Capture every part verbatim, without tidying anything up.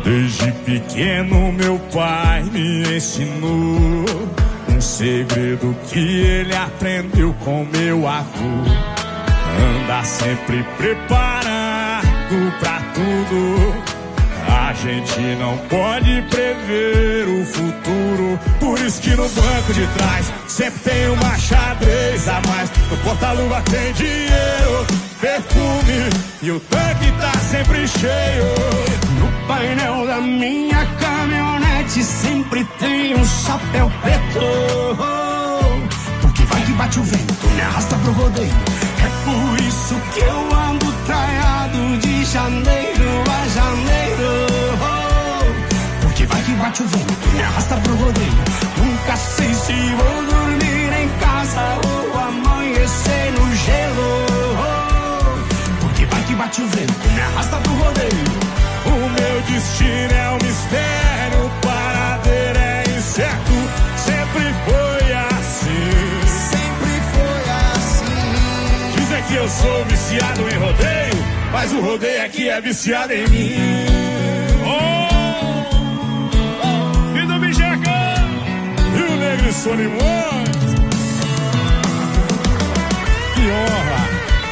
Desde pequeno meu pai me ensinou um segredo que ele aprendeu com meu avô. Anda sempre preparado pra tudo. A gente não pode prever o futuro. Por isso que no banco de trás sempre tem uma xadrez a mais. No porta-luva tem dinheiro, perfume e o tanque tá sempre cheio. No painel da minha caminhonete sempre tem um chapéu preto. Porque vai que bate o vento, me arrasta pro rodeio. É por isso que eu ando traiado de janeiro a janeiro. Porque vai que bate o vento, me arrasta pro rodeio. Nunca sei se vou dormir em casa ou amanhecer no gelo. Porque vai que bate o vento, me arrasta pro rodeio. O meu destino é um mistério, o paradeiro é incerto. Sempre foi assim. Sempre foi assim. Dizem que eu sou viciado em rodeio, mas o rodeio aqui é viciado em mim. Oh! E do Bijaca! E o Negro Solimões! Que honra!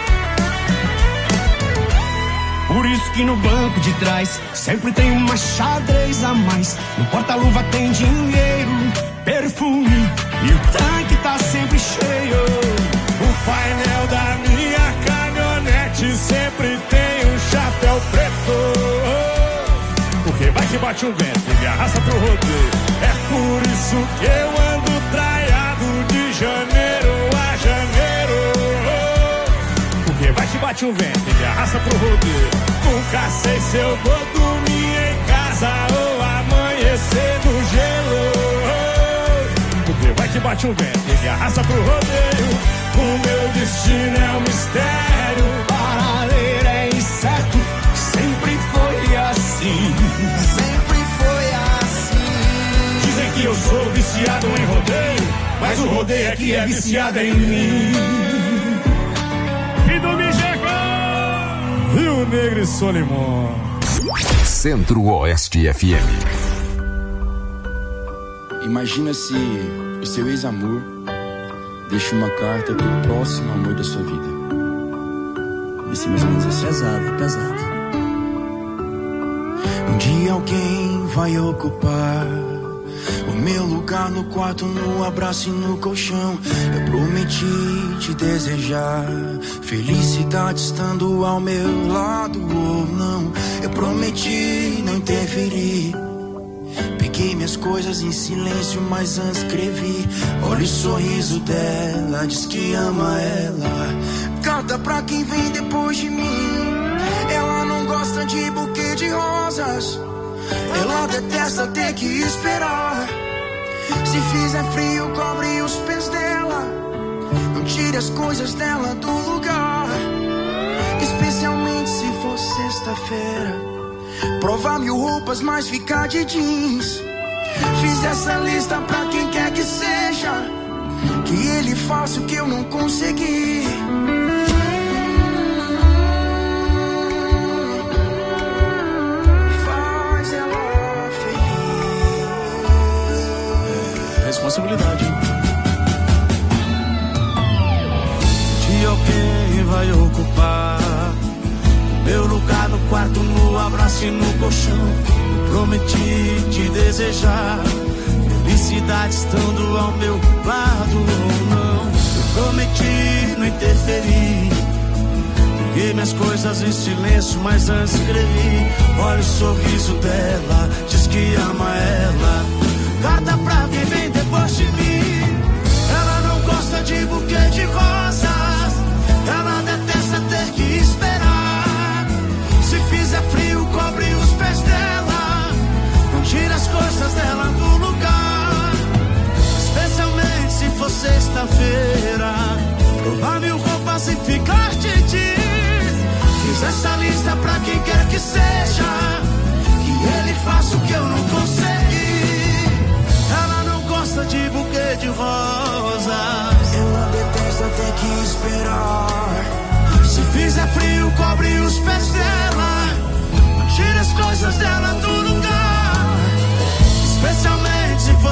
Por isso que no banco de trás sempre tem uma xadrez a mais. No porta-luva tem dinheiro, perfume e o tanque tá sempre cheio. O painel da minha caminhonete sempre tem um chapéu preto. Porque vai que bate um vento e me arrasta pro rodeio. É por isso que eu ando traiado de janeiro a janeiro. Porque vai que bate um vento e me arrasta pro rodeio. Nunca sei se eu vou dormir em casa ou amanhecer no gelo. Porque vai que bate um vento e me arrasta pro rodeio. O meu destino é um mistério, o paradeiro é incerto. Sempre foi assim. Sempre foi assim. Dizem que eu sou viciado em rodeio, mas o rodeio aqui é viciado em mim. E do Mijeca e o Negro Solimões. Centro-Oeste F M. Imagina se o seu ex-amor deixa uma carta pro próximo amor da sua vida. Esse mais ou menos assim. Pesado, pesado. Um dia alguém vai ocupar o meu lugar no quarto, no abraço e no colchão. Eu prometi te desejar felicidade estando ao meu lado ou não. Eu prometi não interferir. Peguei minhas coisas em silêncio, mas antes escrevi. Olha o sorriso dela, diz que ama ela. Carta pra quem vem depois de mim. Ela não gosta de buquê de rosas. Ela detesta ter que esperar. Se fizer frio, cobre os pés dela. Não tire as coisas dela do lugar. Especialmente se for sexta-feira. Provar mil roupas, mas ficar de jeans. Fiz essa lista pra quem quer que seja. Que ele faça o que eu não consegui. Faz ela feliz. Responsabilidade. De alguém vai ocupar meu lugar no quarto, no abraço e no colchão. Eu prometi te desejar felicidade estando ao meu lado ou não. Eu prometi não interferir. Peguei minhas coisas em silêncio, mas antes escrevi. Olha o sorriso dela, diz que ama ela. Carta pra quem vem depois de mim. Ela não gosta de buquê de rosas. Ela detesta ter que esperar. Se fizer frio, cobre os pés dela. Não tira as coisas dela do lugar. Especialmente se for sexta-feira. Provar mil roupas e ficar de jeans. Fiz essa lista pra quem quer que seja. Que ele faça o que eu não consegui. Ela não gosta de buquê de rosas. Ela detesta ter que esperar. Se fizer frio, cobre os pés dela. Não tira as coisas dela do lugar.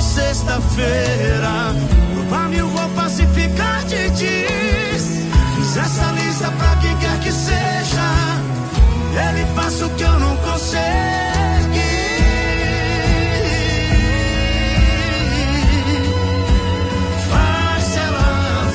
sexta-feira. Roubar mil roupas e ficar de dias. Fiz essa lista pra quem quer que seja. Ele faz o que eu não consigo. Faz ela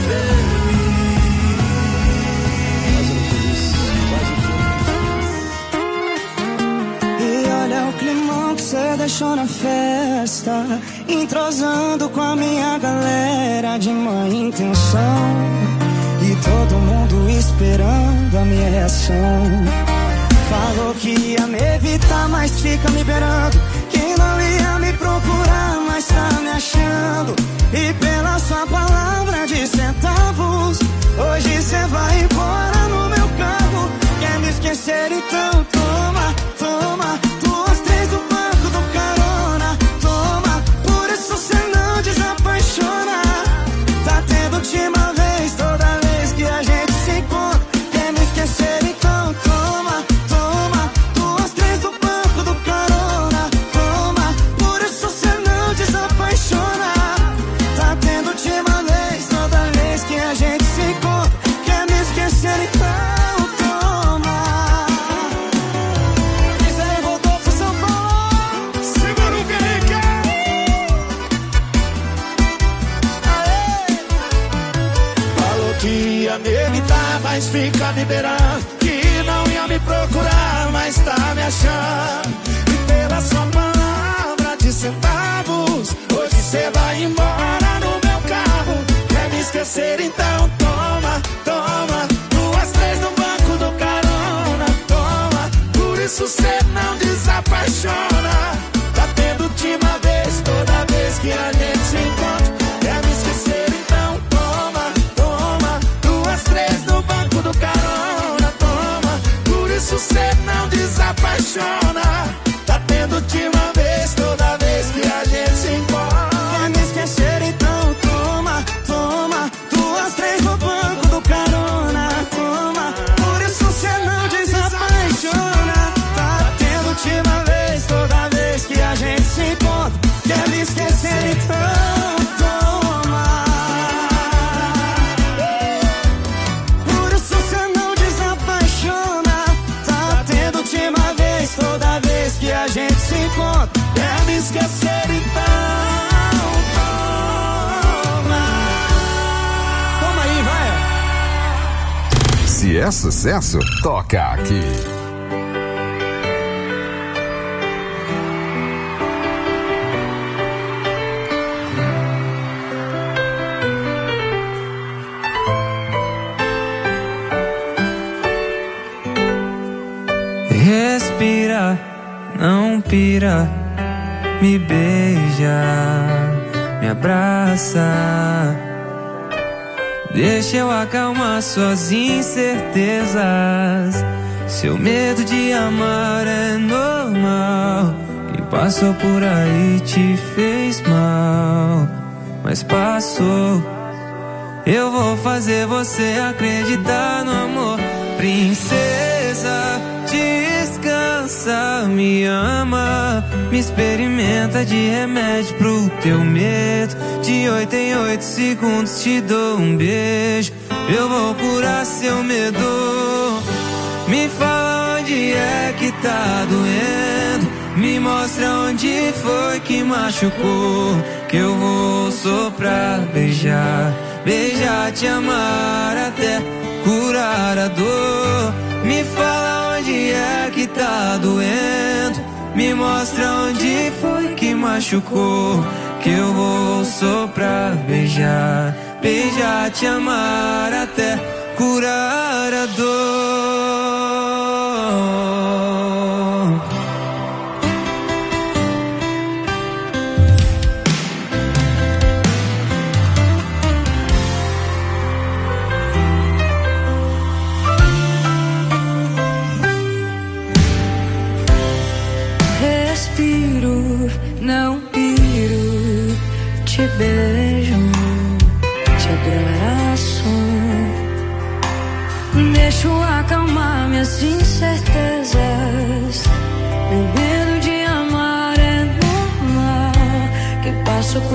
feliz. E olha o climão que cê deixou na festa, entrosando com a minha galera de má intenção. E todo mundo esperando a minha reação. Falou que ia me evitar, mas fica me beirando. Que não ia me procurar, mas tá me achando. E pela sua palavra de centavos, hoje cê vai embora no meu carro. Quer me esquecer, então toma, toma. Duas, três do banco do carona. Toma, por isso cê não desapaixona. Tá tendo última vez, toda vez que a gente se encontra. Quer me esquecer, então toma, toma. Duas, três do banco do carona. Toma, por isso cê não desapaixona. Tá tendo última vez, toda vez que a gente se encontra. Quer me esquecer, então toma. Isso aí voltou pro São Paulo. Segura o Guerreiro. Falou que ia me evitar, mas fica me beirando. Que não ia me procurar, mas tá me achando. E pela sua palavra de centavos, hoje cê vai embora no meu carro. Quer me esquecer, então toma, toma. Duas, três no banco do carona. Toma, por isso cê não desapaixona. Tá tendo última vez, toda vez que a gente se encontra. Quer me esquecer, então toma, toma. Duas, três no banco do carona. Toma, por isso cê não desapaixona. Tá tendo última vez, toda vez que a gente se encontra. Quer me esquecer, então toma, toma. Duas, três no banco do carona. Toma, por isso cê não desapaixona. Tá tendo última vez, toda vez que a gente se encontra. Quer me esquecer, então toma. Por isso cê não desapaixona. Tá tendo última vez, toda vez que a gente se encontra. Quer me esquecer, então toma. Toma aí, vai. Se é sucesso, toca aqui. Respira, não pira, me beija, me abraça. Deixa eu acalmar suas incertezas. Seu medo de amar é normal. Quem passou por aí te fez mal, mas passou. Eu vou fazer você acreditar no amor. Princesa, descansa, me ama, me experimenta de remédio pro teu medo. De oito em oito segundos te dou um beijo. Eu vou curar seu medo. Me fala onde é que tá doendo. Me mostra onde foi que machucou. Que eu vou soprar, beijar, beijar, te amar até curar a dor. Me fala onde é que tá doendo. Me mostra onde foi que machucou. Que eu vou soprar, beijar, beijar, te amar até curar a dor. Respiro, não piro, te beijo, te abraço. Deixo acalmar minhas incertezas. Meu medo de amar é normal. Quem passou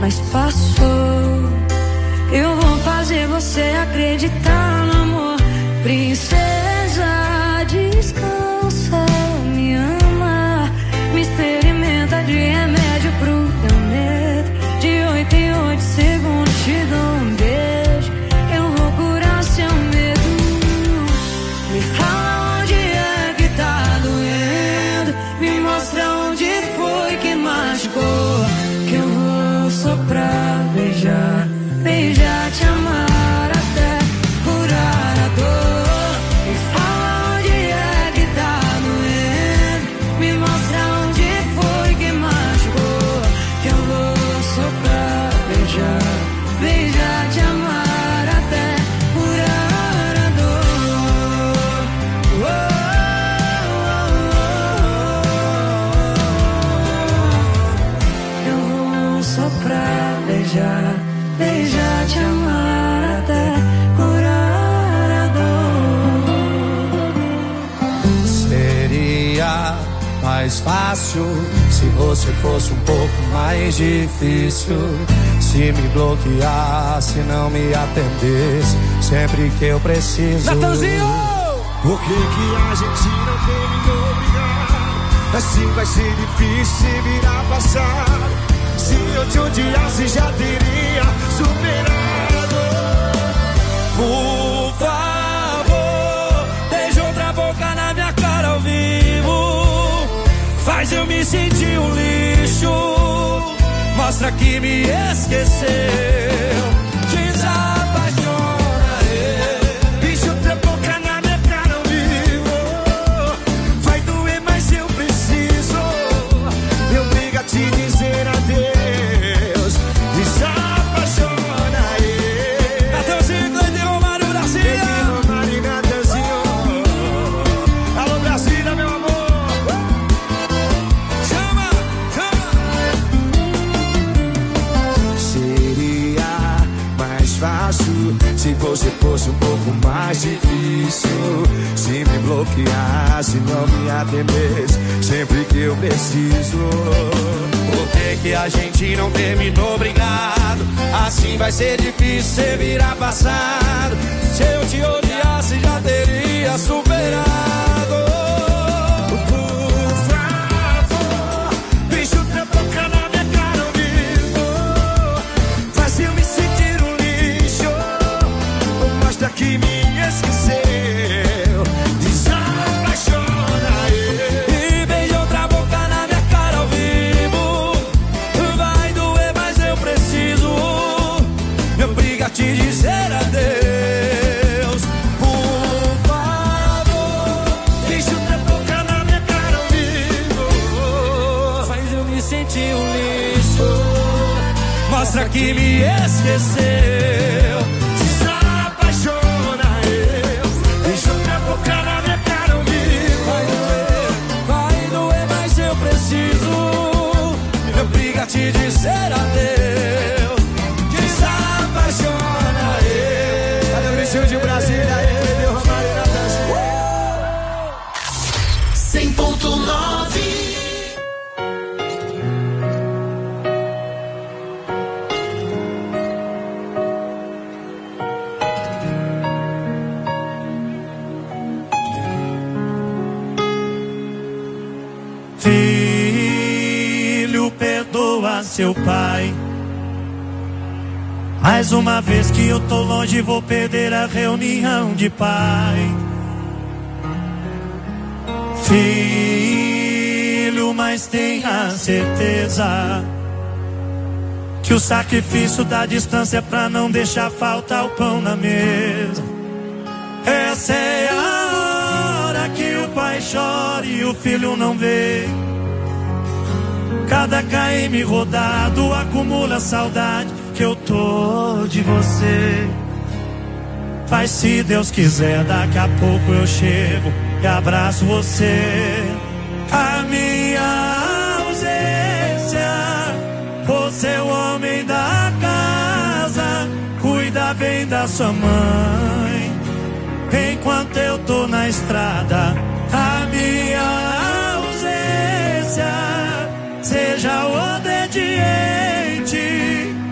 mas passou. Eu vou fazer você acreditar no amor. Princesa, descansa, me ama, me experimenta de remédio pro teu medo. De oito em oito segundos te dou um beijo. Eu vou curar seu medo. Me fala onde é que tá doendo, me mostra onde foi que machucou, que eu vou soprar, beijar, beijar, te amar até curar a dor. Me fala onde é que tá doendo, me mostra onde foi que machucou, que eu vou soprar, beijar, beijar, te amar até curar a dor. Oh, oh, oh, oh. Eu vou soprar, beijar, beijar, te amar até curar a dor. Seria mais fácil se você fosse um pouco mais difícil. Se me bloqueasse, não me atendesse sempre que eu preciso. Natanzinho! Por que que a gente não terminou brigado? Assim vai ser difícil se virar passado. Se eu te odiasse, já teria superado. Por favor, deixa outra boca na minha cara ao vivo. Faz eu me sentir um lixo. Mostra que me esqueceu. Desapaixona, é. Deixa outra boca na minha cara ao vivo. Vai doer, mas eu preciso. Me obriga a te dizer adeus. Desapaixona, é. Natanzinho, Cleiton, Romário, Brasília. Cleiton, Romário, Natanzinho. Alô, Brasília, meu amor. Chama, chama. Seria mais fácil se você fosse um pouco mais difícil. Se me bloqueasse, não me atendesse sempre que eu preciso. Por que que a gente não terminou brigado? Assim vai ser difícil você virar passado. Se eu te odiasse, já teria superado. Por favor, deixa outra boca na minha cara ao vivo. Faz eu me sentir um lixo. Mostra que me esqueceu. Desapaixona, e beija outra boca na minha cara ao vivo. Vai doer, mas eu preciso. Me obriga a te dizer adeus. Por favor, deixa outra boca na minha cara ao vivo. Faz eu me sentir um lixo. Mostra que me esqueceu. Desapaixona, eu. Deixa outra boca na minha cara ao vivo. Vai doer, vai doer, mas eu preciso. Me obriga a te dizer adeus. Desapaixona, eu. Cadê o Brasil de Brasília? Aí, deu Romário e Natanzinho. cem ponto nove. Filho, perdoa seu pai. Mais uma vez que eu tô longe, vou perder a reunião de pai. Filho, mas tenha certeza que o sacrifício da distância é pra não deixar faltar o pão na mesa. Essa é a hora que o pai chora e o filho não vê. Cada quilômetro rodado acumula saudade que eu tô de você. Mas se Deus quiser, daqui a pouco eu chego e abraço você. A minha ausência, você é o homem da casa, cuida bem da sua mãe. Enquanto eu tô na estrada, a minha ausência, seja obediente,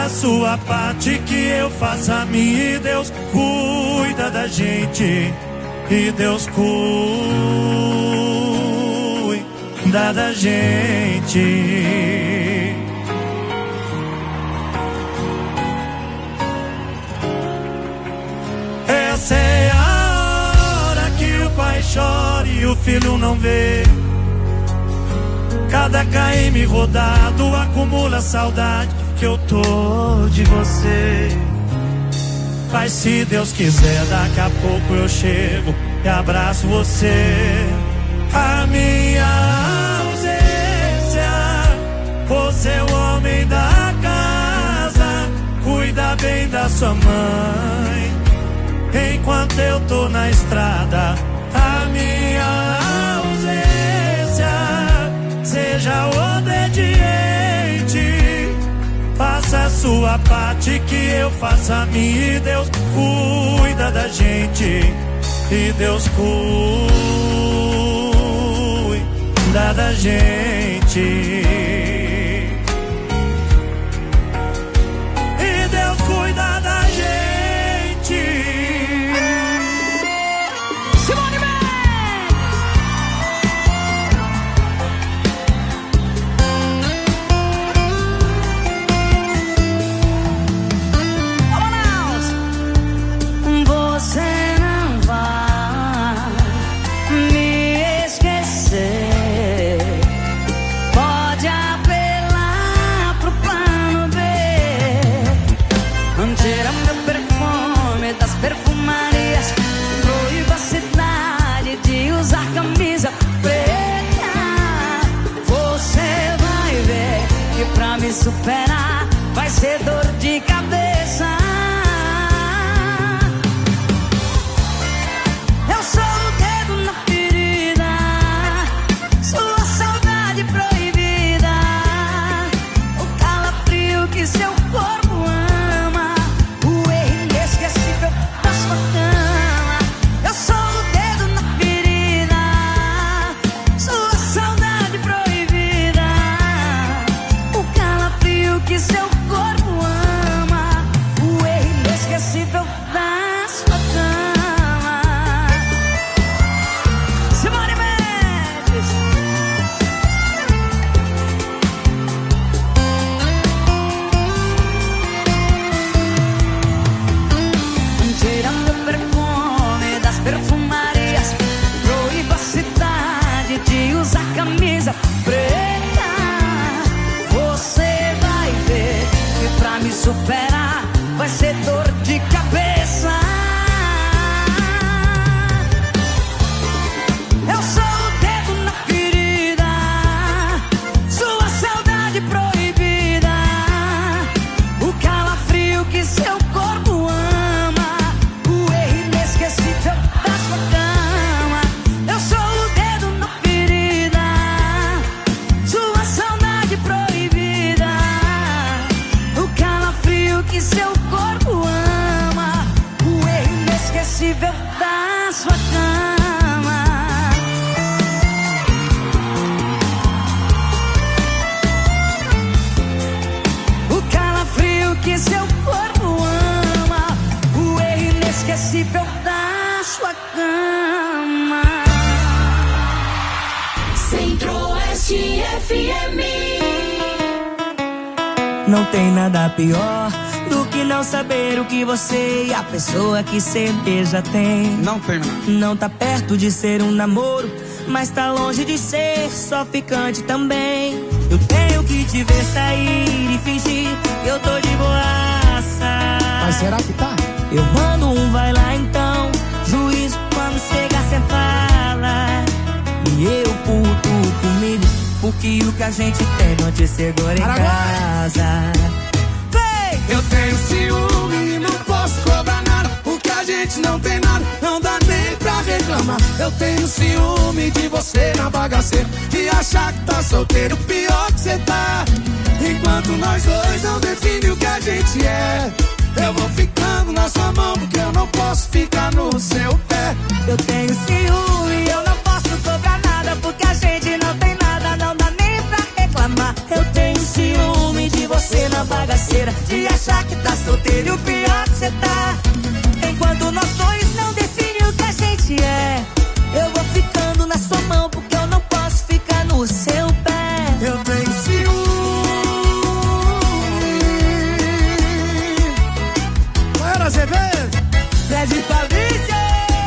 a sua parte que eu faço a minha e Deus cuida da gente. E Deus cuida da gente. Essa é a hora que o pai chora e o filho não vê. Cada K M rodado acumula saudade que eu tô de você. Mas se Deus quiser, daqui a pouco eu chego e abraço você. A minha ausência, você é o homem da casa, cuida bem da sua mãe. Enquanto eu tô na estrada, a minha ausência, seja obediente. Faça a sua parte que eu faço a minha e Deus cuida da gente. E Deus cuida da gente. E Deus cuida da gente. Simone perfumarias, proíba a cidade de usar camisa preta. Você vai ver que pra me superar vai ser dor de cabeça. Eu sou o dedo na ferida, sua saudade proibida, o calafrio que seu corpo ama, o erro inesquecível da sua cama. Eu sou o dedo na ferida, sua saudade proibida, o calafrio que seu corpo ama, o erro inesquecível da sua cama. Simone Mendes. Tirando o perfume das perfumarias, proíba a cidade de usar camisa preta. Você vai ver que pra me superar vai ser dor de cabeça. Eu sou o dedo na ferida, sua saudade proibida, o calafrio que seu corpo ama, o erro inesquecível da sua cama. Eu sou o dedo na ferida, sua saudade proibida, o calafrio que seu corpo ama, o erro inesquecível da sua cama. O calafrio que seu corpo ama, o erro inesquecível da sua cama. Centro-Oeste F M. Não tem nada pior do que não saber o que você e a pessoa que cê beija tem. Não tem. Não tá perto de ser um namoro, mas tá longe de ser só ficante também. Eu tenho que te ver sair e fingir que eu tô de boaça. Mas será que tá? Eu mando um vai lá então, juízo quando chegar cê fala. E eu puto comigo, porque o que a gente tem não te segura em casa. Vem! Eu tenho ciúme e não posso cobrar nada, porque a gente não tem nada, não dá nem pra reclamar. Eu tenho ciúme de você na bagaceira e achar que tá solteiro, pior que cê tá. Enquanto nós dois não define o que a gente é, eu vou ficando na sua mão, porque eu não posso ficar no seu pé. Eu tenho ciúme, eu não posso cobrar nada, porque a gente não tem nada, não dá nem pra reclamar. Eu tenho ciúme de você na bagaceira, de achar que tá solteiro e o pior que cê tá. Enquanto nós dois não definem o que a gente é, eu vou ficando na sua mão porque eu não posso ficar no seu pé. Eu tenho ciúme. Bora, Azevedo. Fred Fabrício.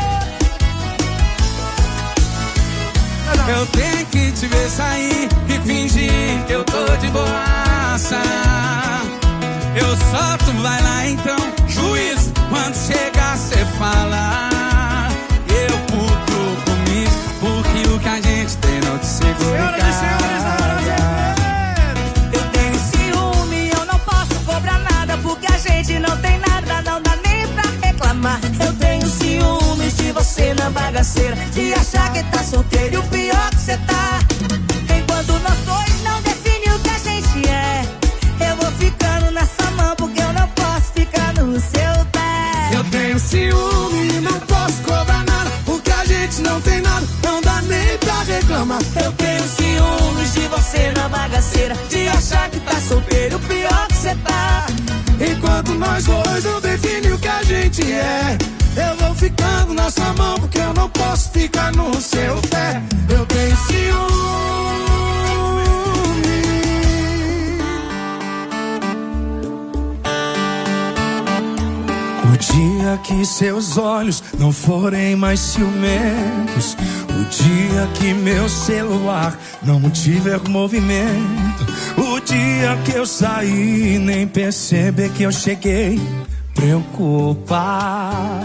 Eu tenho que te ver sair e fingir que eu tô de boaça. Eu só, tu vai lá então, juiz, quando chegar cê fala. Eu puto comigo, porque o que a gente tem não te segura. Senhoras e senhores, na hora de eu tenho ciúme, eu não posso cobrar nada, porque a gente não tem nada, não dá nem pra reclamar. Eu tenho ciúmes de você na bagaceira, de achar que tá solteiro e o pior que cê tá. Enquanto nós dois não definem o que a gente é, eu vou ficando na sua mão porque eu não posso ficar no seu pé. Eu tenho ciúme, não posso cobrar nada, porque a gente não tem nada, não dá nem pra reclamar. Eu tenho ciúmes de você na bagaceira, de achar que tá solteiro, o pior que cê tá. Enquanto nós dois não definem o que a gente é, eu vou ficando na sua mão porque eu não posso ficar no seu pé. Eu tenho ciúme. O dia que seus olhos não forem mais ciumentos, o dia que meu celular não tiver movimento, o dia que eu sair e nem perceber que eu cheguei, preocupar.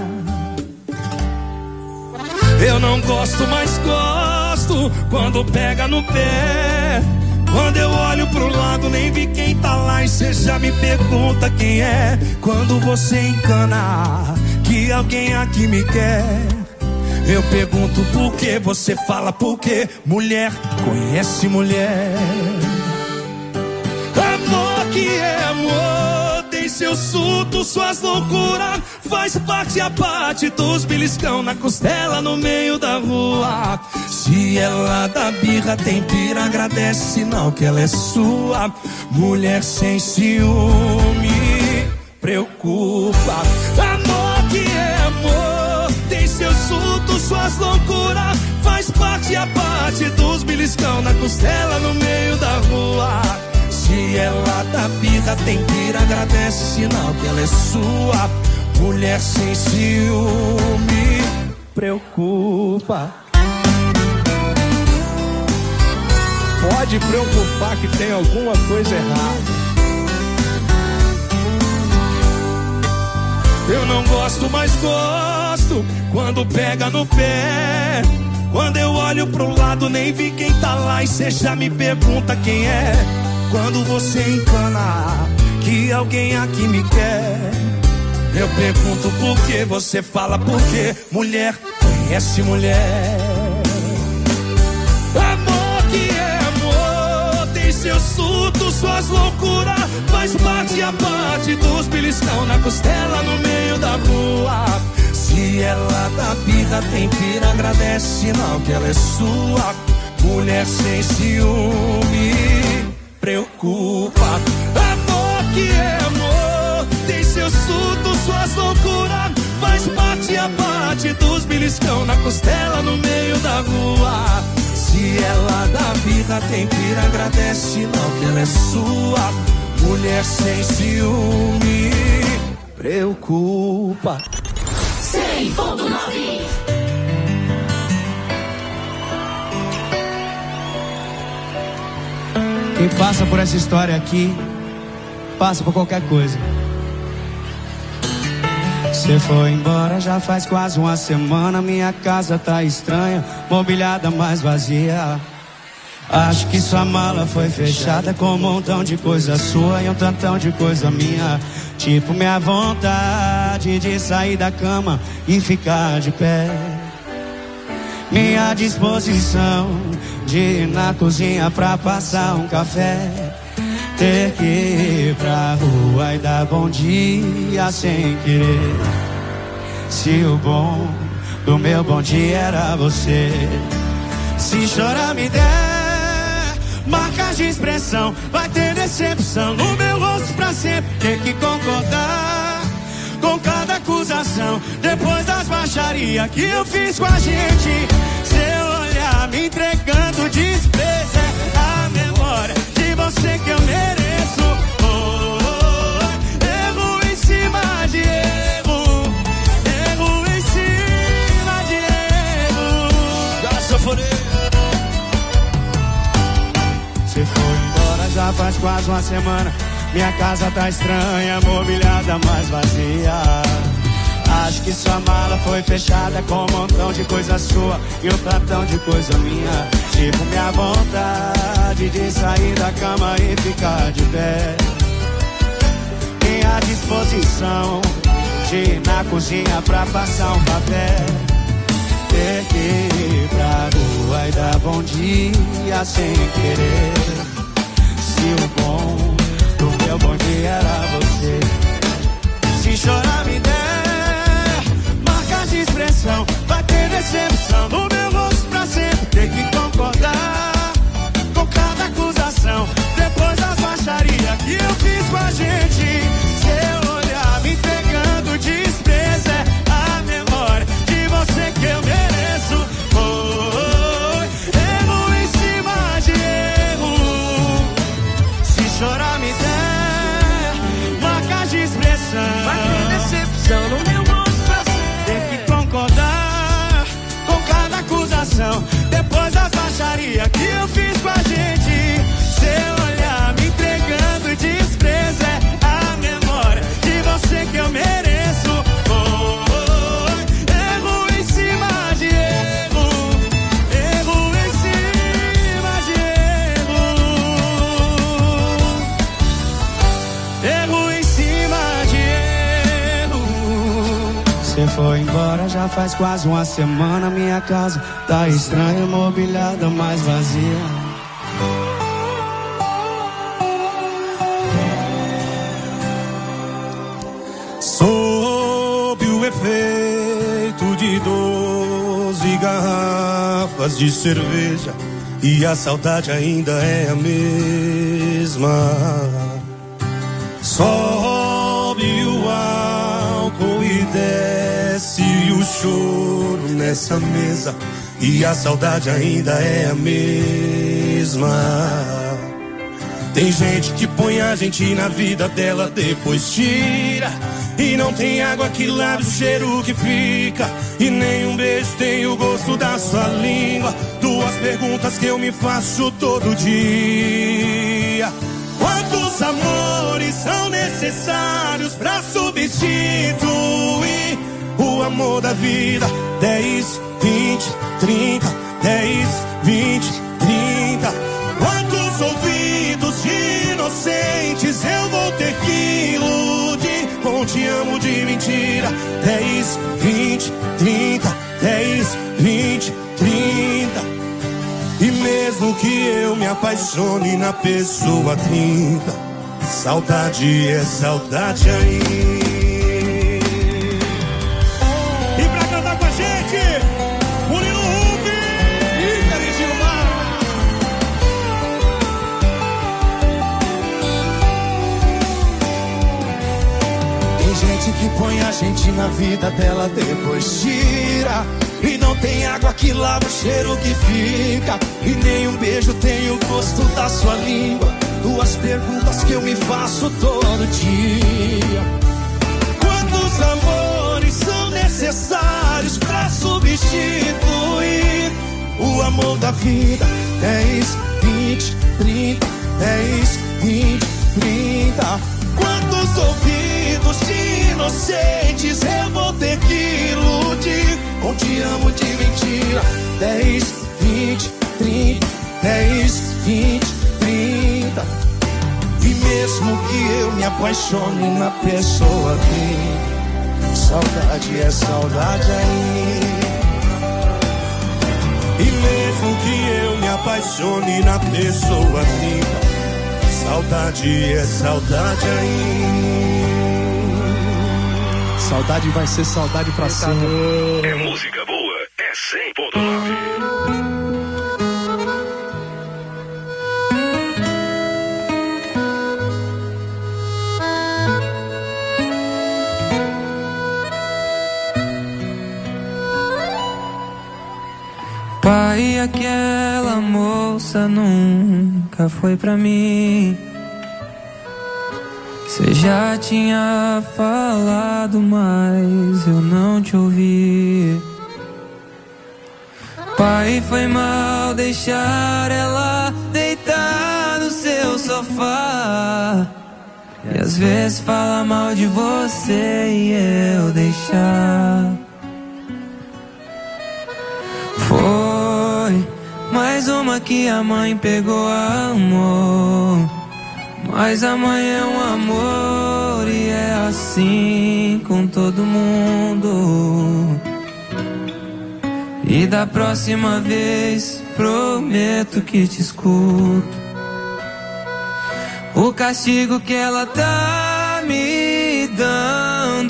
Eu não gosto, mas gosto quando pega no pé. Quando eu olho pro lado, nem vi quem tá lá e cê já me pergunta quem é. Quando você encana que alguém aqui me quer, eu pergunto por que, você fala por quê. Mulher conhece mulher. Amor que é amor, tem seus surtos, suas loucuras, faz parte a parte dos beliscão na costela no meio da rua. Se ela dá birra, tem pira, agradece, sinal que ela é sua. Mulher sem ciúme, preocupa. Amor que é amor, tem seus surtos, suas loucuras, faz parte a parte dos beliscão na costela no meio da rua. Se ela dá birra, tem pira, agradece, sinal que ela é sua. Mulher sem ciúme, preocupa. Pode preocupar que tem alguma coisa errada. Eu não gosto, mas gosto quando pega no pé. Quando eu olho pro lado, nem vi quem tá lá e cê já me pergunta quem é. Quando você encana que alguém aqui me quer, eu pergunto por que, você fala por quê. Mulher conhece mulher. Amor que é amor, tem seus surtos, suas loucuras, faz parte a parte dos beliscão na costela no meio da rua. Se ela dá birra, tem pira, agradece, sinal que ela é sua. Mulher sem ciúme, preocupa. Amor que é amor, tem seus surtos, suas loucuras, faz parte a parte dos beliscão na costela no meio da rua. Se ela dá birra, tem pira, agradece, sinal que ela é sua. Mulher sem ciúme, preocupa. cem ponto nove. Quem passa por essa história aqui, passa por qualquer coisa. Você foi embora já faz quase uma semana. Minha casa tá estranha, mobiliada mais vazia. Acho que sua mala foi fechada com um montão de coisa sua e um tantão de coisa minha. Tipo minha vontade de sair da cama e ficar de pé. Minha disposição de ir na cozinha pra passar um café. Ter que ir pra rua e dar bom dia sem querer. Se o bom do meu bom dia era você. Se chorar me der marcas de expressão. Vai ter decepção no meu rosto pra sempre. Tem que concordar com cada acusação. Depois das baixarias que eu fiz com a gente, seu olhar me entregando desprezo. É a memória de você que eu mereço. Oh, oh, oh. Erro em cima de erro, erro em cima de erro. Gasofoneiro. Você foi embora já faz quase uma semana. Minha casa tá estranha, mobiliada, mais vazia. Acho que sua mala foi fechada com um montão de coisa sua e um tantão de coisa minha. Tipo minha vontade de sair da cama e ficar de pé. Minha disposição de ir na cozinha pra passar um papel. Ter que ir pra rua e dar bom dia sem querer. Se o bom do meu bom dia era você. Se chorar me der marcas de expressão. Vai ter decepção no meu rosto pra sempre. Ter que concordar com cada acusação. Depois das baixarias que eu fiz com a gente, seu olhar me entregando desprezo. É a memória de você que eu mereço. Oh, erro em cima de erro. Se chorar me der marcas de expressão. Vai ter decepção no meu rosto pra sempre. Tem que concordar com cada acusação. Depois das baixarias que eu fiz com a gente, seu olhar me entregando desprezo. É a memória de você que eu mereço. Oh, oh, erro em cima de erro, erro em cima de erro, erro em cima de erro. Você foi embora já faz quase uma semana. Minha casa tá estranha, mobiliada, mais vazia. Sob o efeito de doze garrafas de cerveja, e a saudade ainda é a mesma. Sobe o álcool e desce o choro nessa mesa, e a saudade ainda é a mesma. Tem gente que põe a gente na vida dela, depois tira. E não tem água que lave o cheiro que fica, e nem um beijo tem o gosto da sua língua. Duas perguntas que eu me faço todo dia: quantos amores são necessários pra substituir o amor da vida? Dez, vinte, trinta, dez, vinte, trinta. Quantos ouvidos de inocentes eu vou ter que iludir com te amo de mentira? Dez, vinte, trinta, dez, vinte, trinta. E mesmo que eu me apaixone na pessoa trinta, saudade é saudade aí. E pra cantar com a gente, Murilo Huck e Cari Gilmar. Tem gente que põe a gente na vida dela, depois tira. E não tem água que lava o cheiro que fica, e nem um beijo tem o gosto da sua língua. Duas perguntas que eu me faço todo dia: quantos amores são necessários pra substituir o amor da vida? Dez, vinte, trinta, dez, vinte, trinta. Quantos ouvidos de inocentes eu vou ter que iludir com te amo de mentira? Dez, vinte, trinta, dez, vinte, trinta. E mesmo que eu me apaixone na pessoa que saudade é saudade aí. E mesmo que eu me apaixone na pessoa trinta, saudade é saudade aí. Saudade vai ser saudade pra sempre. É música boa, é cem ponto nove. Pai, aquela moça nunca foi pra mim. Cê já tinha falado, mas eu não te ouvi. Pai, foi mal deixar ela deitar no seu sofá. E às vezes fala mal de você e eu deixar. Foi mais uma que a mãe pegou amor. Mas a mãe é um amor e é assim com todo mundo. E da próxima vez prometo que te escuto. O castigo que ela tá me dando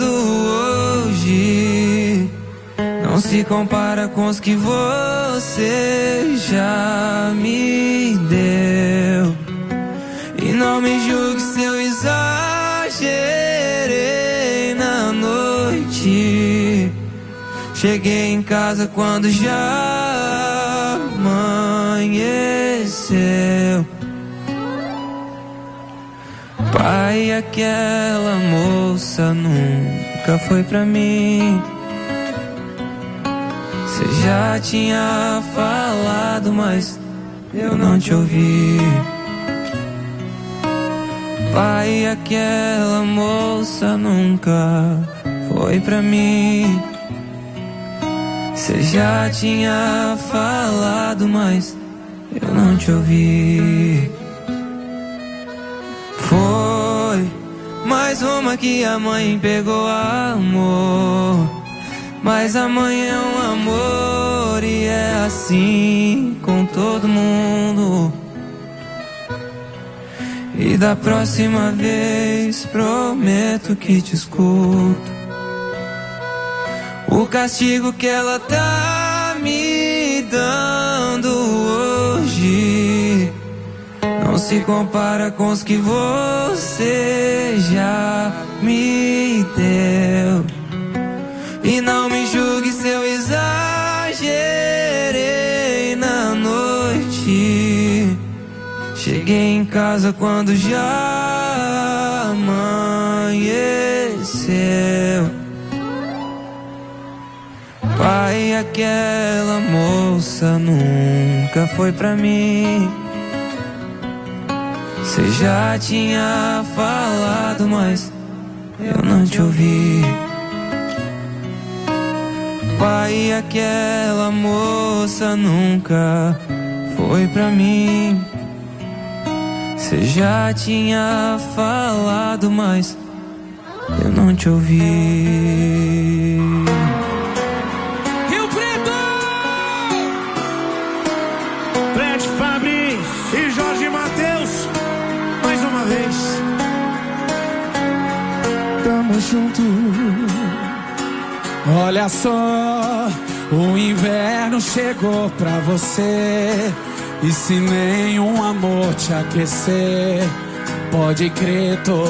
hoje não se compara com os que você já me deu. E não me julgue se eu exagerei na noite. Cheguei em casa quando já amanheceu. Pai, aquela moça nunca foi pra mim. Cê já tinha falado, mas eu não te ouvi. Pai, aquela moça nunca foi pra mim. Cê já tinha falado, mas eu não te ouvi. Foi mais uma que a mãe pegou amor. Mas a mãe é um amor e é assim com todo mundo. E da próxima vez prometo que te escuto. O castigo que ela tá me dando hoje não se compara com os que você já me deu. E não me julgue se eu exagerei na noite. Cheguei em casa quando já amanheceu. Pai, aquela moça nunca foi pra mim. Cê já tinha falado, mas eu não te ouvi. Pai, aquela moça nunca foi pra mim. Cê já tinha falado, mas eu não te ouvi. Rio Preto! Fred Fabris e Jorge Mateus, mais uma vez. Tamo junto. Olha só, o inverno chegou pra você. E se nenhum amor te aquecer, pode crer, tô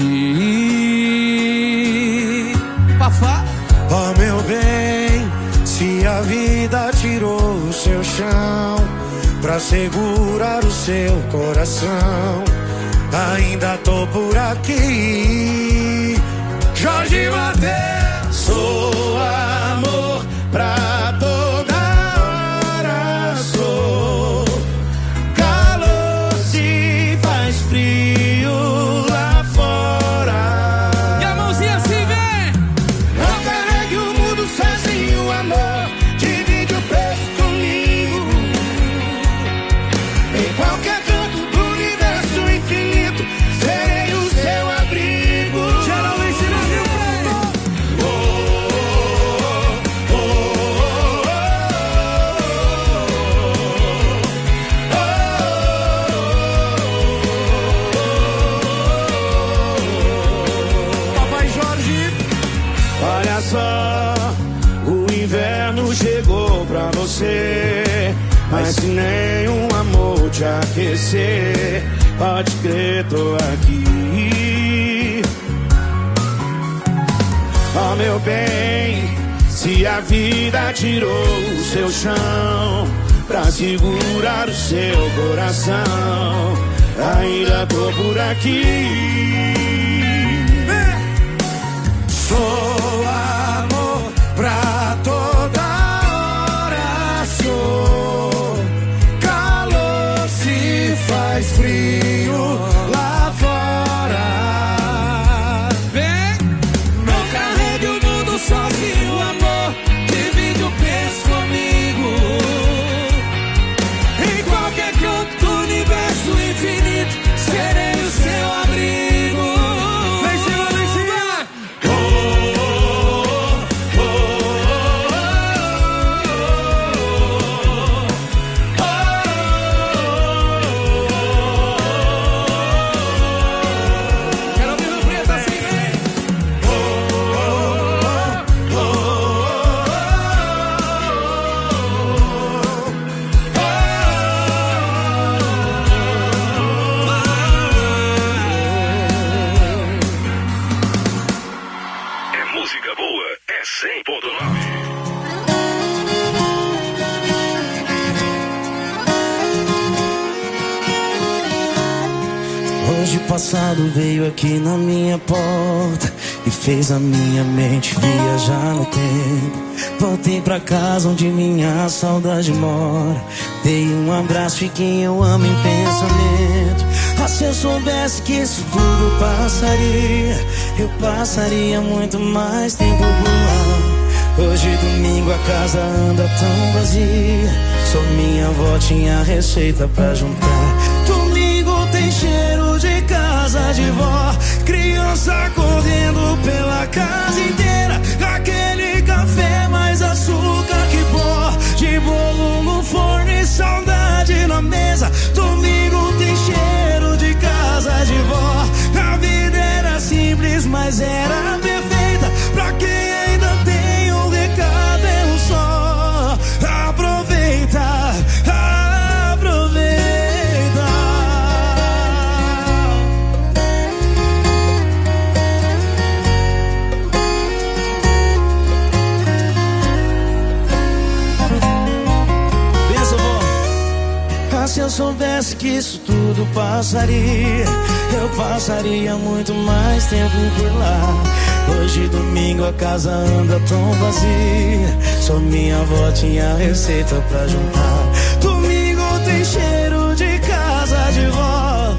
aqui. Fafá. Oh meu bem, se a vida tirou o seu chão pra segurar o seu coração, ainda tô por aqui. Jorge Mateus, sou amor pra toda hora, sou calor se faz frio lá fora. E a mãozinha assim, vem! Não carregue o mundo sozinho, amor, divide o preço comigo. Em qualquer canto do universo infinito, serei o seu abrigo. Geralmente não viu preto. Oh, oh, oh, oh, oh. Papai Jorge. Olha só, o inverno chegou pra você, mas se nenhum amor te aquecer, pode crer, tô aqui. Oh meu bem, Se a vida tirou o seu chão pra segurar o seu coração, ainda tô por aqui. Sou amor pra toda hora, sou calor se faz frio lá fora. Vem, não carregue o mundo sozinho, amor, divide o peso comigo. Em qualquer canto do universo infinito, serei o seu abrigo. Vem cima, vem cima. Hoje passado veio aqui na minha porta e fez a minha mente viajar no tempo. Voltei pra casa onde minha saudade mora. Dei um abraço, fiquei eu amo em pensamento. Ah, se eu soubesse que isso tudo passaria, eu passaria muito mais tempo por lá. Hoje domingo a casa anda tão vazia, só minha avó tinha receita pra juntar. Domingo tem cheiro de casa de vó, criança correndo pela casa inteira. Aquele café mais açúcar que pó, de bolo no forno e saudade na mesa. Domingo tem cheiro de casa de vó. A vida era simples, mas era perfeita. Pra quem ainda tem um recado é um só: aproveita, aproveita. Se eu soubesse que isso tudo passaria, eu passaria muito mais tempo por lá. Hoje domingo a casa anda tão vazia, só minha avó tinha receita pra juntar. Domingo tem cheiro de casa de vó,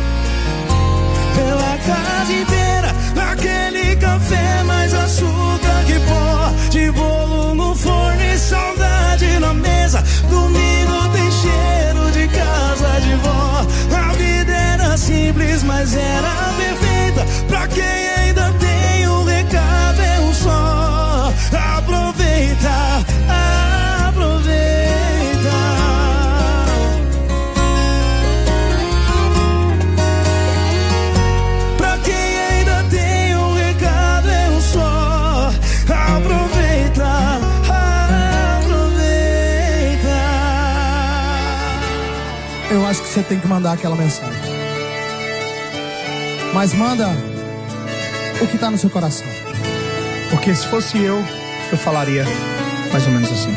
pela casa inteira. Aquele café mais açúcar que pó, de bolo no forno e saudade na mesa. Domingo tem cheiro de casa de vó. A vida era simples, mas era perfeita. Pra quem ainda tem um recado é um só: aproveita, aproveita. Pra quem ainda tem um recado é um só: aproveita, aproveita. Eu acho que você tem que mandar aquela mensagem, mas manda o que tá no seu coração. Porque se fosse eu, eu falaria mais ou menos assim: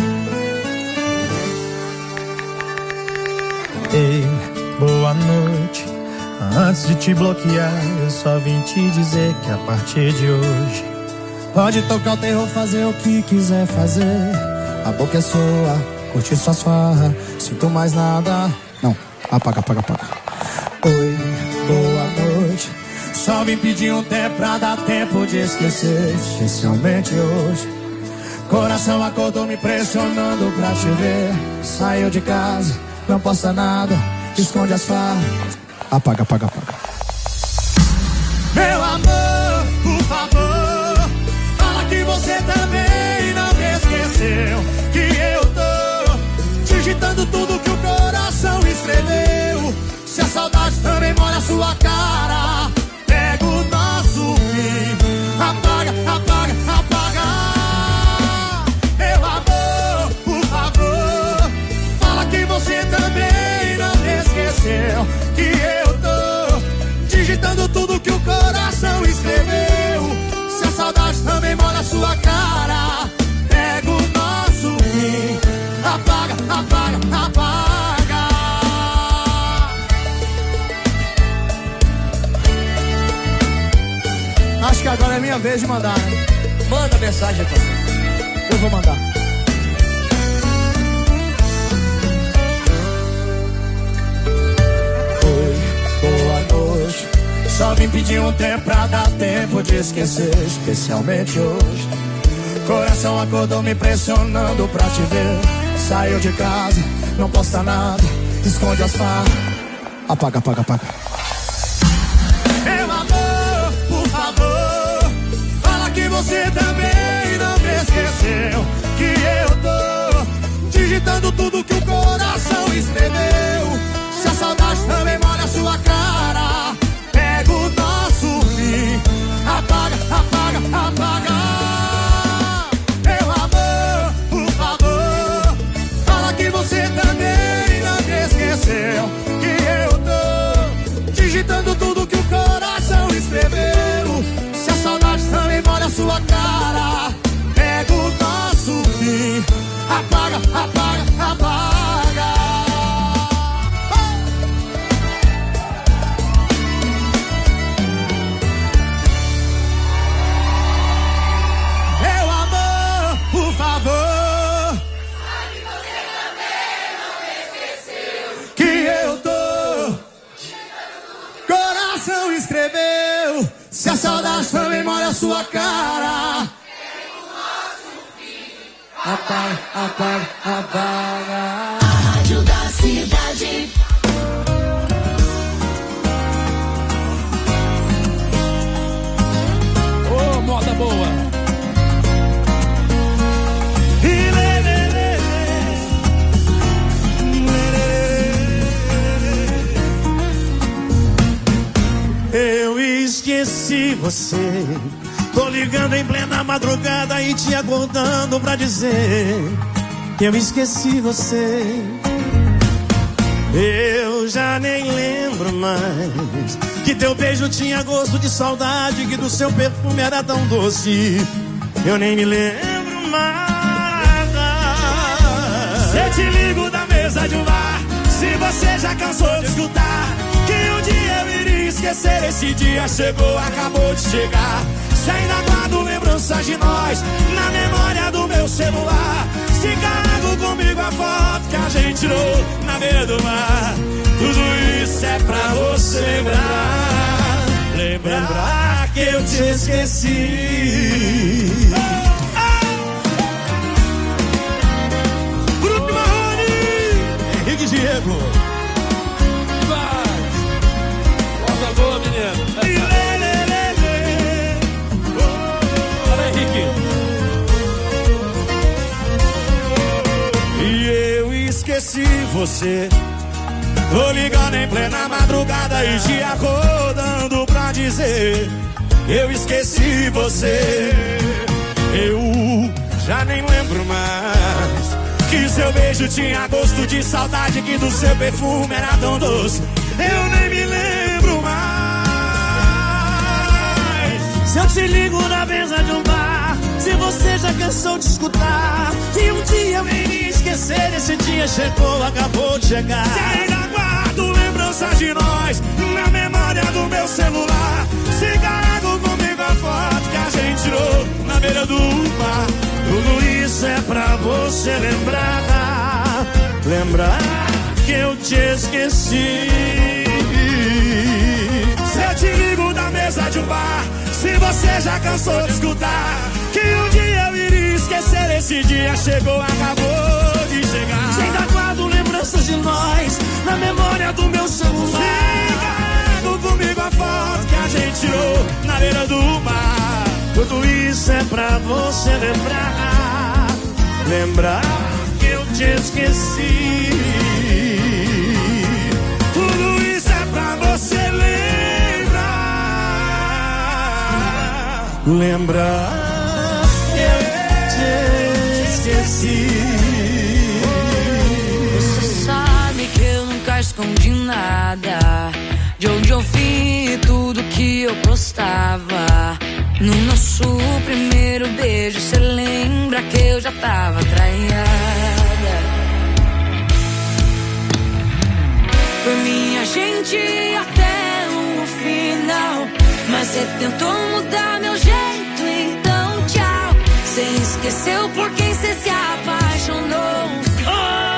ei, boa noite. Antes de te bloquear, eu só vim te dizer que a partir de hoje pode tocar o terror, fazer o que quiser fazer. A boca é sua, curte suas farras, sinto mais nada. Não, apaga, apaga, apaga. Oi, boa noite. Só vim pedir um tempo pra dar tempo de esquecer, especialmente hoje. Coração acordou me pressionando pra te ver. Saiu de casa, não posta nada, esconde as farras. Apaga, apaga, apaga. Meu amor, por favor, fala que você também não me esqueceu. Que eu tô digitando tudo que o coração escreveu. Se a saudade também mora na sua cara, pega o nosso fim. Apaga, apaga, apaga. Meu amor, por favor, fala que você também não me esqueceu. Que eu tô digitando tudo que o coração escreveu. Se a saudade também mora na sua cara, vez de mandar, né? Manda mensagem, pai. Eu vou mandar. Oi, boa noite. Só vim pedir um tempo pra dar tempo de esquecer, especialmente hoje. Coração acordou me pressionando pra te ver. Saiu de casa, não posta nada, esconde as farras. Apaga, apaga, apaga. Meu amor, por favor, fala que você também não me esqueceu. Que eu tô digitando tudo que o coração escreveu. Se a saudade também molha a sua cara, pega o nosso fim. Apaga, apaga, apaga. Meu amor, por favor, fala que você também não me esqueceu. Que eu tô digitando tudo que o coração escreveu. Se a saudade também molha a sua cara, pega o nosso fim. Apaga, apaga, apaga. Meu amor, por favor, sabe você também não me esqueceu. Que eu tô coração escreveu. Se a saudade também molha a sua cara, apaga, apaga, apaga. A Rádio da Cidade. Ô, oh, moda boa. Eu esqueci você. Tô ligando em plena madrugada e te acordando pra dizer que eu esqueci você. Eu já nem lembro mais que teu beijo tinha gosto de saudade, que do seu perfume era tão doce. Eu nem me lembro mais. Se eu te ligo da mesa de um bar, se você já cansou de escutar que um dia eu iria esquecer, esse dia chegou, acabou de chegar. Se ainda guardo lembranças de nós na memória do meu celular, se carrego comigo a foto que a gente tirou na beira do mar, tudo isso é pra você lembrar, lembrar que eu te esqueci. Oh, oh. Grupo Marrone, Henrique Diego. Vai. Volta boa, menino. Esqueci você. Tô ligando em plena madrugada e te acordando pra dizer eu esqueci você. Eu já nem lembro mais que seu beijo tinha gosto de saudade, que do seu perfume era tão doce. Eu nem me lembro mais. Se eu te ligo na mesa de um bar, se você já cansou de escutar que um dia eu iria esquecer, esse dia chegou, acabou de chegar. Se ainda guardo lembranças de nós na memória do meu celular, se carrego comigo a foto que a gente tirou na beira do mar, tudo isso é pra você lembrar, lembrar que eu te esqueci. Se eu te ligo da mesa de um bar, se você já cansou de escutar que um dia eu iria esquecer, esse dia chegou, acabou de chegar. Se ainda guardo lembranças de nós na memória do meu celular, se carrego comigo a foto que a gente tirou na beira do mar, tudo isso é pra você lembrar, lembrar que eu te esqueci. Tudo isso é pra você lembrar, lembrar que eu te esqueci. Você sabe que eu nunca escondi nada, de onde eu vi tudo que eu postava. No nosso primeiro beijo, cê lembra que eu já tava traiada. Por mim a gente ia até o final, mas cê tentou mudar meu jeito quem cê se apaixonou. Oh,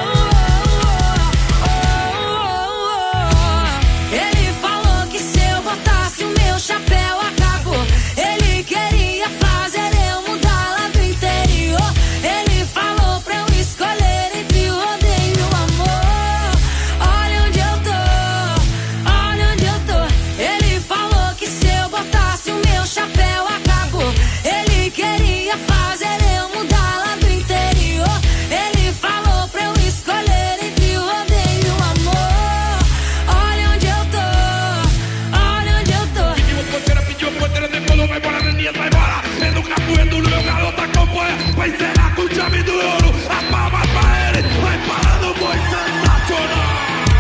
oh, oh, oh. Ele falou que se eu botasse o meu chapéu acabou. Ele queria fazer eu mudar lá do interior. Ele falou pra eu escolher entre o rodeio e o amor. Olha onde eu tô, olha onde eu tô. Ele falou que se eu botasse o meu chapéu acabou. Ele queria fazer eu mudar lá do interior. Ele falou pra eu escolher entre o rodeio e o amor. Olha onde eu tô, olha onde eu tô. Pediu porteira, pediu porteira, decolou, vai embora, Daniel, vai embora. É no capoeiro, no meu garoto acompanha. Vai zerar com o chave do ouro. A palma pra ele, vai parando o boi sensacional.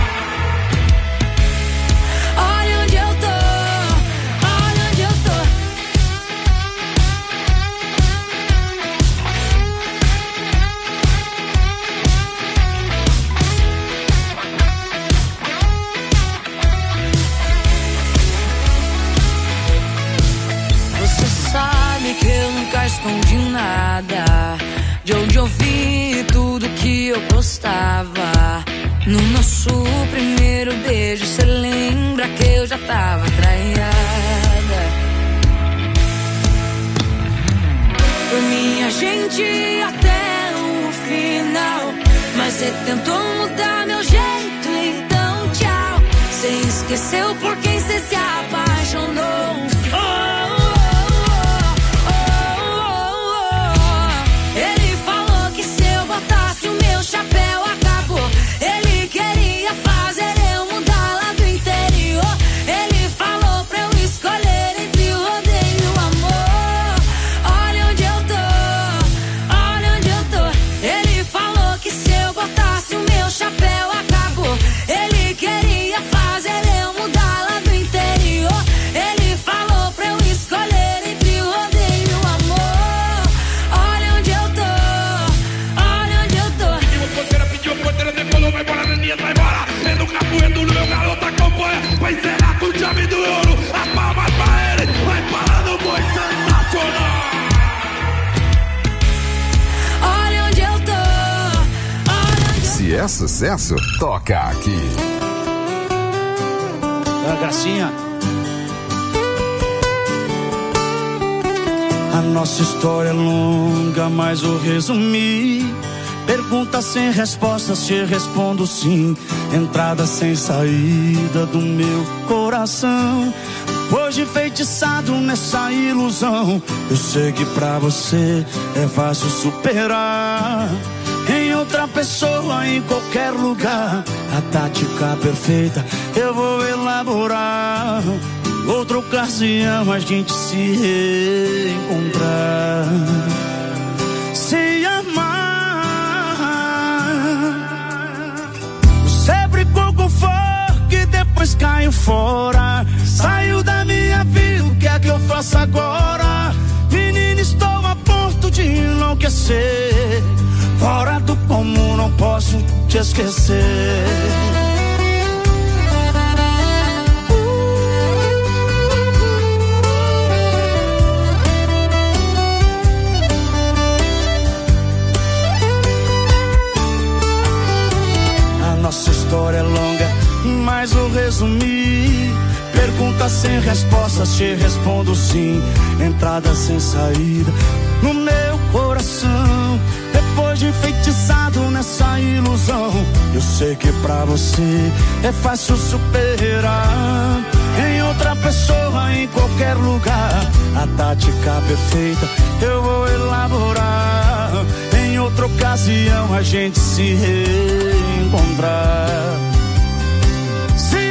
Olha onde eu tô, olha onde eu tô. Você sabe que eu nunca escondi nada. De onde eu vi tudo que eu gostava. No nosso primeiro beijo, cê lembra que eu já tava traiada. Por mim a gente ia até o final, mas cê tentou mudar meu jeito, então tchau. Cê esqueceu por quem cê se apaixonou. Oh, oh, oh, oh. Ele falou que se eu botasse o meu chapéu acabou. Ele queria fazer eu mudar lá do interior. Ele falou pra eu escolher entre o rodeio e o amor. Olha onde eu tô, olha onde eu tô. Ele falou que se eu botasse o meu chapéu acabou. Ele queria fazer eu mudar lá do interior. Ele falou pra eu escolher entre o rodeio e o amor. Olha onde eu tô, olha onde eu tô. Pediu porteira, pediu porteira, decolou, vai embora, Daniel, vai embora. É no capoeiro, no meu garoto acompanha. Vai zerar com o chave do ouro. A palma pra ele, vai parando o boi sensacional. Olha onde eu tô, olha onde eu tô. Se é sucesso, toca aqui. A gracinha. A nossa história é longa, mas eu resumi. Perguntas sem respostas, te respondo sim. Entrada sem saída do meu coração. Hoje enfeitiçado nessa ilusão. Eu sei que pra você é fácil superar. Em outra pessoa, em qualquer lugar, a tática perfeita eu vou elaborar. Outra ocasião a gente se reencontrar. Se amar. Você brigou com fogo e depois caiu fora. Saiu da minha vida, o que é que eu faço agora? Menina, estou a ponto de enlouquecer. Fora do comum, não posso te esquecer. A nossa história é longa, mas eu resumi. Perguntas sem respostas, te respondo sim. Entrada sem saída no meu coração. Depois de enfeitiçado nessa ilusão, eu sei que pra você é fácil superar. Em outra pessoa, em qualquer lugar, a tática perfeita eu vou elaborar. Em outra ocasião a gente se reencontrar. Se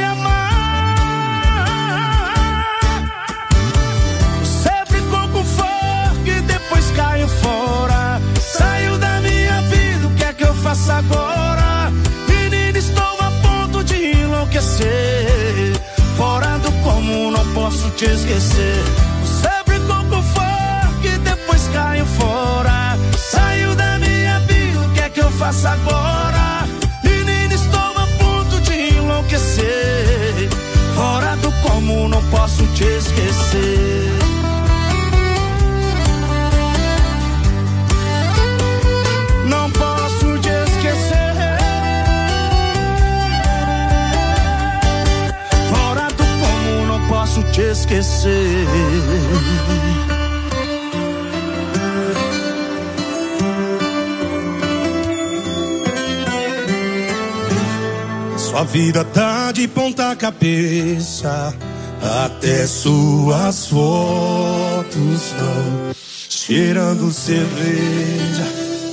amar. Você brigou com fogo e depois caiu fora. Saiu da minha vida, o que é que eu faço agora? Menina, estou a ponto de enlouquecer. Fora do comum, não posso te esquecer. Você brigou com fogo e depois caiu fora. Saiu da minha vida, o que é que eu faço agora? Menina, estou a ponto de enlouquecer. Fora do comum, não posso te esquecer. esquecer. Sua vida tá de ponta cabeça, até suas fotos estão cheirando cerveja.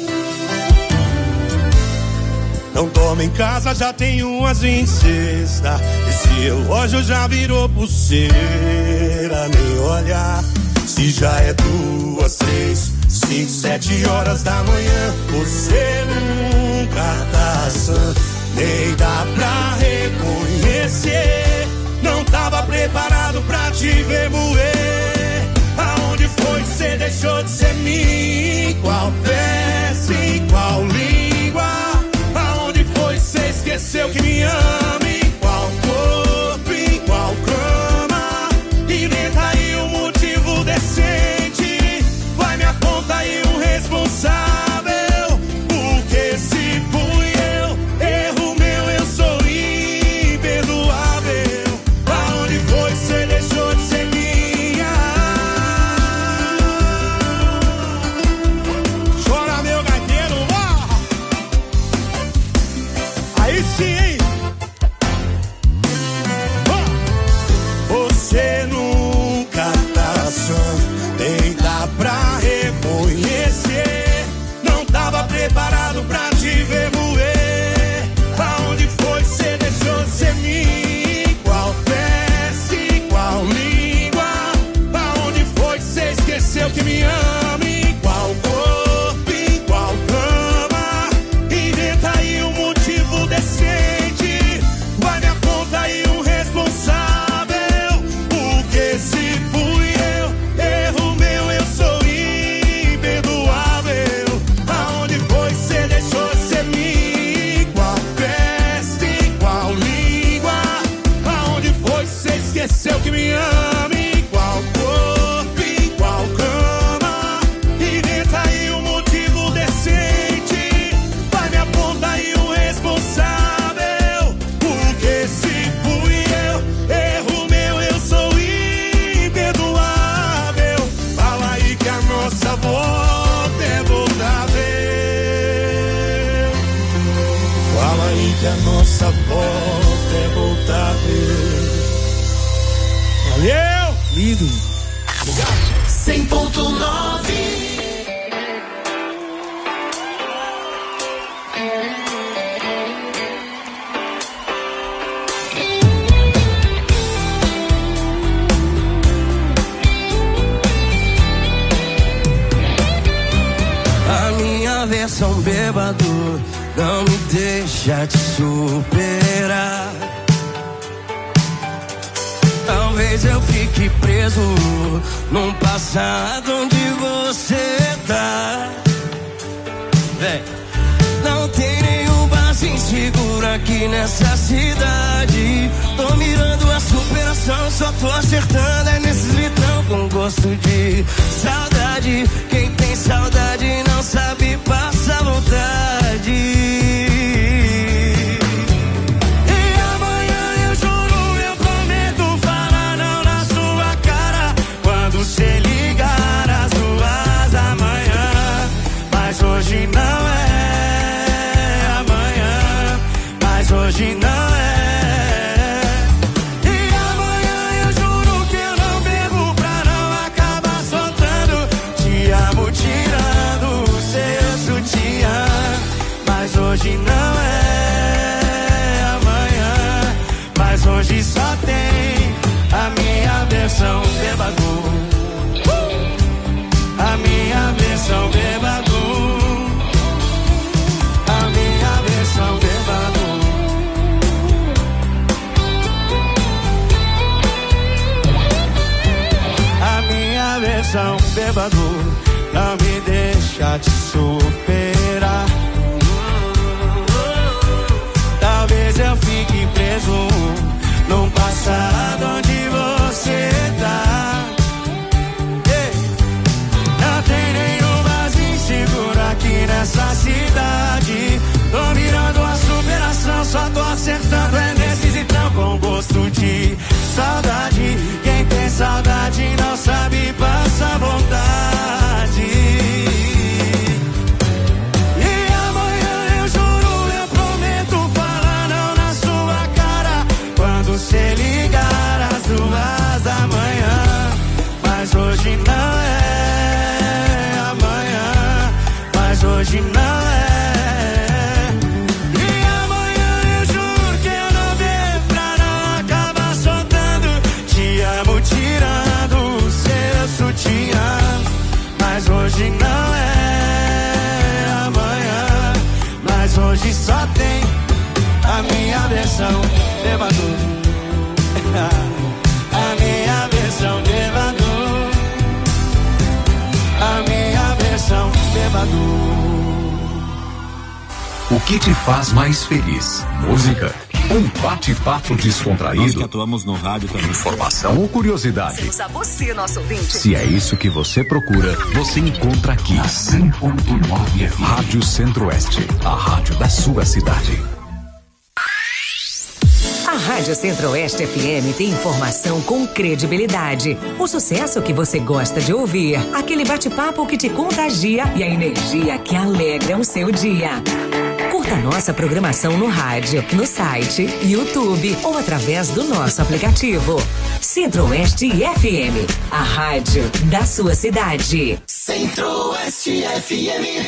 Não toma em casa, já tem umas vinte e sexta. Esse relógio já virou pulseira. Nem olhar se já é duas, três, cinco, sete horas da manhã. Você nunca tá sã, nem dá pra reconhecer. Não tava preparado pra te ver moer. Aonde foi que você deixou de ser mim? Qual peça, em qual língua? Aonde foi que você esqueceu que me ama? Em qual corpo, em qual cama? Inventa aí um motivo decente. Vai, me aponta aí um responsável. Porque se fui eu, erro meu, eu sou imperdoável. Aonde foi que você deixou de ser minha? Chora, meu gaiteiro, ó! Aí sim, hein? Ó! Você nunca tá só, nem dá pra reconhecer. Não tava preparado pra te ver moer. Aonde foi que você deixou de ser mim? Qual peça, qual língua? Aonde foi que você esqueceu que me ama? Em qual corpo, em qual cama? Inventa aí um motivo decente. Vai, me aponta aí um responsável. Porque se fui eu, erro meu, eu sou imperdoável. Aonde foi que você deixou de ser mim? Qual peça, qual língua? Aonde foi que você esqueceu que me ama? Em qual corpo, em qual cama? Inventa aí um motivo decente. Vai, me aponta aí um responsável. Porque se fui eu, erro meu, eu sou imperdoável. Fala aí que a nossa volta é voltável. Fala aí que a nossa volta é voltável. Valeu! Lindo! cem ponto nove. A minha versão bêbado não me deixa te superar. Talvez eu fique preso num passado onde você tá. Véi, não tem nenhum barzinho seguro aqui nessa cidade. Tô mirando a superação, só tô acertando é nesses litrão com gosto de saudade. Quem tem saudade não sabe passar vontade. Você ligar às duas da manhã, mas hoje não é amanhã, mas hoje não é. E amanhã eu juro que eu não bebo pra não acabar soltando. Te amo tirando o seu sutiã, mas hoje não é amanhã, mas hoje só tem a minha versão bêbado. A minha versão bêbado. A minha versão bêbado. A minha versão bêbado não me deixa te superar. Talvez eu fique preso num passado onde você tá. Aqui nessa cidade, tô mirando a superação, só tô acertando é nesses então com gosto de saudade. Quem tem saudade versão de Evandro. A minha versão de Evandro. A minha versão de Evandro. O que te faz mais feliz? Música? Um bate-papo descontraído? Nós que atuamos no rádio também. Informação ou curiosidade? Temos a você, nosso ouvinte. Se é isso que você procura, você encontra aqui. cem ponto nove F M. Rádio Centro-Oeste, a rádio da sua cidade. A Rádio Centro-Oeste F M tem informação com credibilidade. O sucesso que você gosta de ouvir. Aquele bate-papo que te contagia e a energia que alegra o seu dia. Curta nossa programação no rádio, no site, YouTube ou através do nosso aplicativo. Centro-Oeste F M, a rádio da sua cidade. Centro-Oeste F M.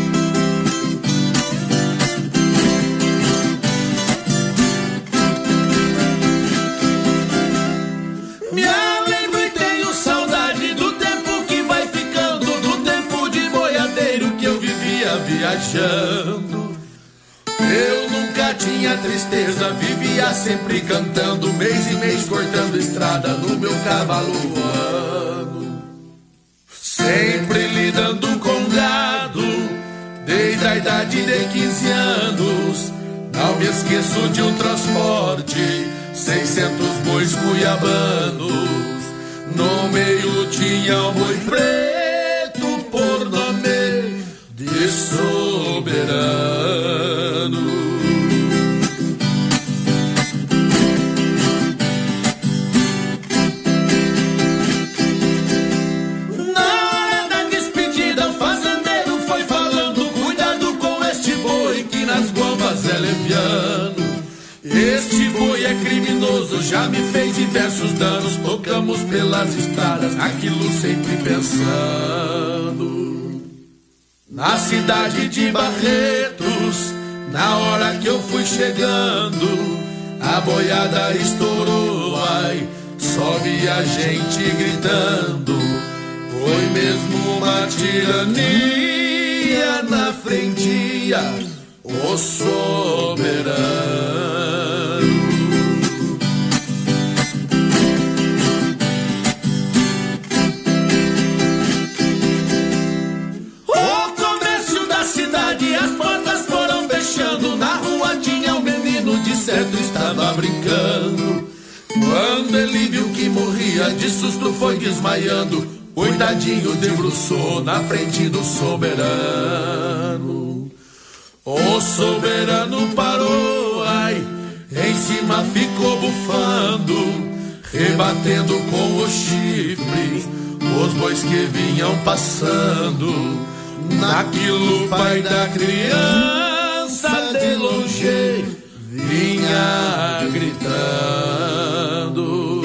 Me lembro e tenho saudade do tempo que vai ficando, do tempo de boiadeiro que eu vivia viajando. Eu nunca tinha tristeza, vivia sempre cantando, mês e mês cortando estrada no meu cavalo voando. Sempre lidando com gado, desde a idade de quinze anos. Não me esqueço de um transporte, seiscentos bois cuiabanos. No meio tinha um boi preto por nome de Soberano. Na hora da despedida, o fazendeiro foi falando: cuidado com este boi que nas gomas é leviano. Este boi é criminoso, já me fez diversos danos. Tocamos pelas estradas, naquilo sempre pensando. Na cidade de Barretos, na hora que eu fui chegando, a boiada estourou, ai, só vi a gente gritando. Foi mesmo uma tirania na frente, o soberano. As portas foram fechando, na rua tinha um menino, de certo estava brincando. Quando ele viu que morria, de susto foi desmaiando. Coitadinho debruçou na frente do soberano. O soberano parou, ai, em cima ficou bufando, rebatendo com o chifre os bois que vinham passando. Naquilo, o pai da criança de longe vinha gritando.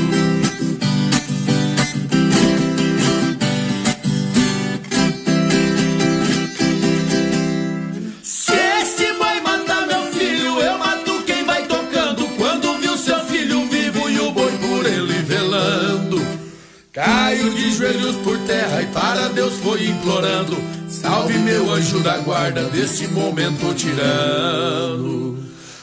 Se esse boi matar meu filho, eu mato quem vai tocando. Quando viu seu filho vivo e o boi por ele velando, caiu de joelhos por terra e para Deus foi implorando: salve meu anjo da guarda desse momento tirano.